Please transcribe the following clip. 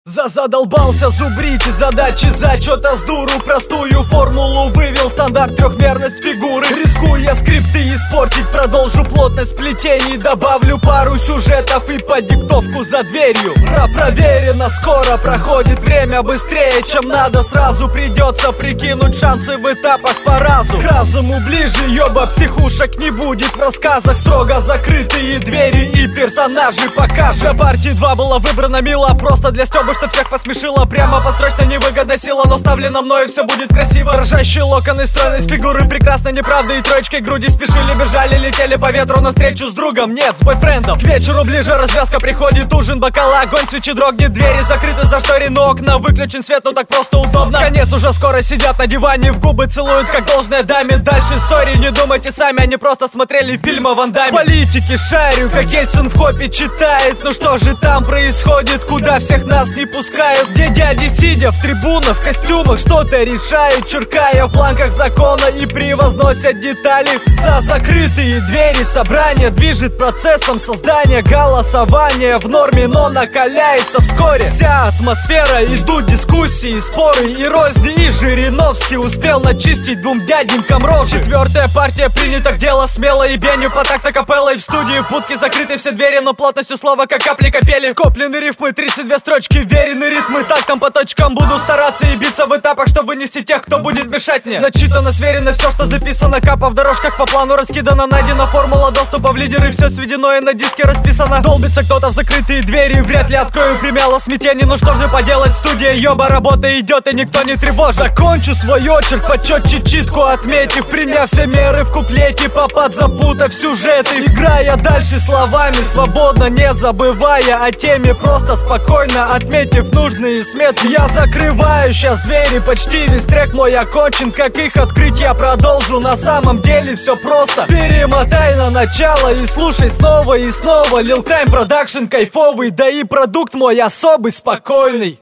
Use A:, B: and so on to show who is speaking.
A: Задолбался зубрить задачи, зачета с дуру. Простую формулу вывел, стандарт, трехмерность фигуры. Рискуя скрипты испортить, продолжу плотность плетений. Добавлю пару сюжетов и по диктовку за дверью. Проверено, скоро проходит время быстрее, чем надо. Сразу придется прикинуть шансы в этапах по разу. К разуму ближе, ёба, психушек не будет в рассказах. Строго закрытые двери и персонажи покажут. Для партии 2 было выбрано мило, просто для стёба, что всех посмешило. Прямо построчно невыгодно сила, но ставлено мною все будет красиво. Дрожащие локоны, стройность фигуры, прекрасно, неправда. И троечкой груди спешили, бежали, летели по ветру навстречу с другом, нет, с бойфрендом. К вечеру ближе развязка, приходит ужин, бокал, огонь, свечи дрогнет. Двери закрыты, зашторены окна, выключен свет, но так просто удобно. Конец уже скоро, сидят на диване, в губы целуют, как должное даме. Дальше сори, не думайте сами, они просто смотрели фильм о Ван Дамме. Политики шарю, как Ельцин в копе читает. Ну что же там происходит, куда всех нас не пускают? Где дяди, сидя в трибунах, в костюмах, что-то решают, черкая в бланках закона и превозносят детали. За закрытые двери собрание движет процессом создания. Голосование в норме, но накаляется вскоре. Вся атмосфера, идут дискуссии, споры и розни. И Жириновский успел начистить двум дяденькам рожи. Четвертая партия принята к делу смело и бенью по такта капеллой. В студии в будке закрыты все двери, но плотностью слова как капли капели. Скоплены рифмы, 32 строчки, верены ритмы. Тактом по точкам буду стараться и биться в этапах, чтобы вынести тех, кто будет мешать мне. Начитано, сверено все, что записано. Капа в дорожках по плану раскидана. Найдена формула доступа в лидеры. Все сведено и на диске расписано. Долбится кто-то в закрытые двери. Вряд ли открою, примяло смятение. Ну что же поделать, студия, ёба, работа идет и никто не тревожит. Закончу свой очерк, почетче читку отметив, приняв все меры в куплете, попад запутав сюжеты. Играя дальше словами, свободно, не забывая о теме, просто спокойно отметив нужные сметы. Я закрываю сейчас двери, почти весь трек мой окончен. Как их открыть, я продолжу, на самом деле все просто. Перемотай на начало и слушай снова и снова. Lil Crime Production кайфовый, да и продукт мой особый, спокойный.